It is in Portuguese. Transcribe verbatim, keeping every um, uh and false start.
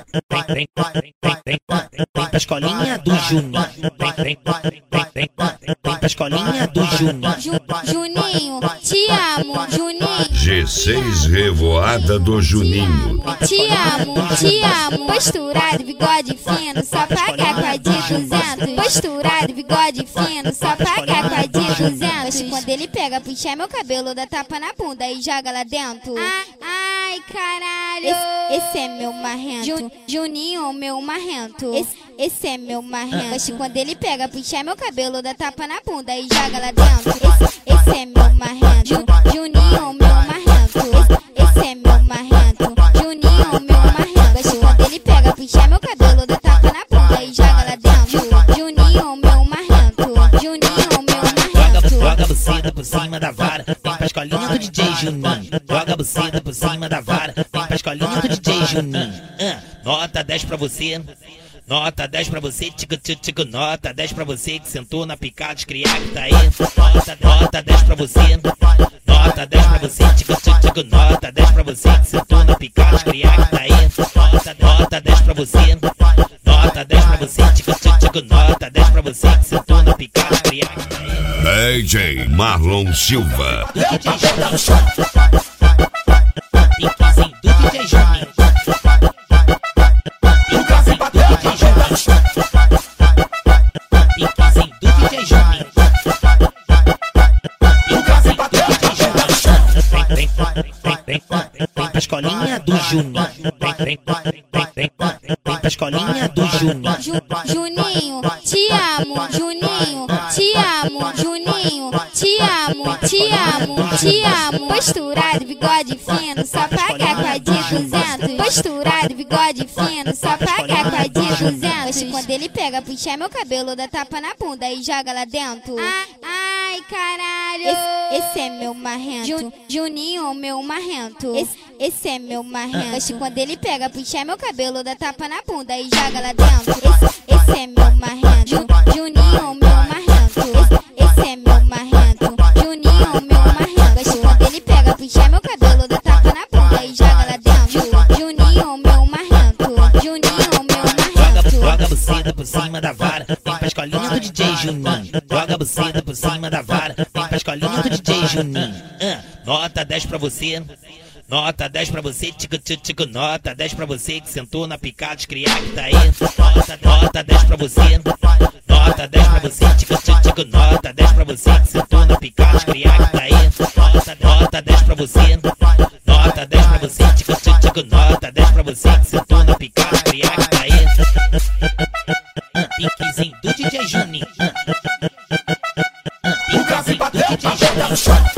Vem, vem, vem, vem, vem, vem pra escolinha do Juninho. Vem, vem, vem, vem, vem, vem pra escolinha do Juninho. Ju, Juninho, te amo, Juninho. G seis Revoada do Juninho. Te amo, te amo. Posturado, bigode fino, só pagar com a de duzentos. Posturado, bigode fino, só pagar com a de duzentos. Quando ele pega, puxa meu cabelo, dá tapa na bunda e joga lá dentro. Ai, ai, caralho. Esse, esse é meu marrento. Ju, Juninho, meu marrento. Esse, esse é meu marrento. Mas quando ele pega, puxa meu cabelo, dá tapa na bunda e joga lá dentro. Esse, esse é meu marrento. Ju, Juninho, meu marrento. Esse, esse é meu marrento. Juninho, meu marrento. Mas quando ele pega, puxa meu cabelo, dá tapa na bunda e joga lá dentro. Juninho, meu marrento. Juninho, meu marrento. Joga a buceta por cima da vara, vem pra escolinha do D J Juninho. Joga a buceta por cima da vara, vem pra escolinha do D J Juninho. Ah, nota dez pra você, nota dez pra você, tico, tico, tico, nota dez pra você que sentou na picada, criar que tá aí. Nota, nota dez pra você, nota dez pra você, tico, tico, tico, nota dez pra você que sentou na picada, criar que tá aí. Nota, nota dez pra você, nota dez pra você, tico, tico, tico, nota dez pra você que sentou na picada, criar que tá aí. D J Marlon Silva. Do D J Juninho. Piquezinho do D J Juninho. Piquezinho do D J Juninho. Piquezinho do D J Juninho. Piquezinho do D J Juninho. Vem, vem, vem, vem, vem pra escolinha do Juninho. Vem, vem, vem, vem, vem pra escolinha do Juninho. Ju, Juninho, te amo, Juninho, te amo, Juninho, te amo, te amo, te amo. Posturado, bigode fino, só pagar com a de duzentos. Posturado, bigode fino, só pagar com a de duzentos. Quando ele pega, puxa meu cabelo, dá tapa na bunda e joga lá dentro. Ai, ai, caralho. Esse, esse é meu marrento. Ju, Juninho, meu marrento. Esse, esse é meu marrento. Mas quando ele pega, puxa meu cabelo, dá tapa na bunda e joga lá dentro. Esse, esse é meu marrento. Ju, Juninho, meu marrento. Esse, esse é meu marrento. Juninho, meu marrento. Mas quando ele pega, puxa meu cabelo, dá tapa na bunda e joga lá dentro. Juninho, meu marrento. Juninho, meu marrento. Joga a buceta por cima da vara, vem pra escolinha do D J Juninho. Joga a buceta por cima da vara, vem pra escolinha do D J Juninho. Ah, nota dez pra você, nota dez pra você, tico, tico, tico, nota dez pra você que sentou na picada, criar que tá aí. Nota, nota dez pra você, nota dez pra você, tico, tico, tico, nota dez pra você que sentou na picada, criar que tá aí. Nota, nota dez pra você, nota dez pra você, tico, tico, tico, nota dez pra você que sentou na picada, criar que tá aí. Piquezinho do D J Juninho. Piquezinho do D J Juninho.